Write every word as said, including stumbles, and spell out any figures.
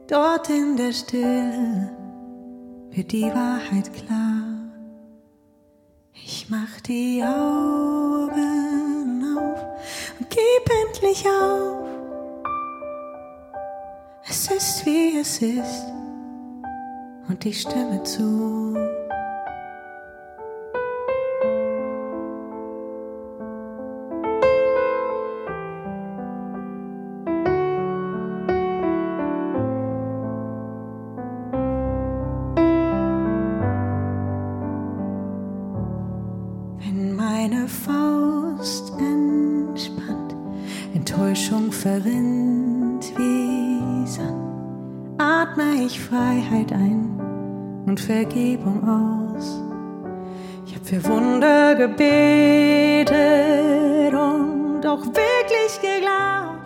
Dort in der Stille wird die Wahrheit klar. Ich mach die Augen auf und gib endlich auf. Es ist wie es ist und ich stimme zu. Wenn meine Faust entspannt, Enttäuschung verrinnt wie Sand, atme ich Freiheit ein und Vergebung aus. Ich hab für Wunder gebetet und auch wirklich geglaubt.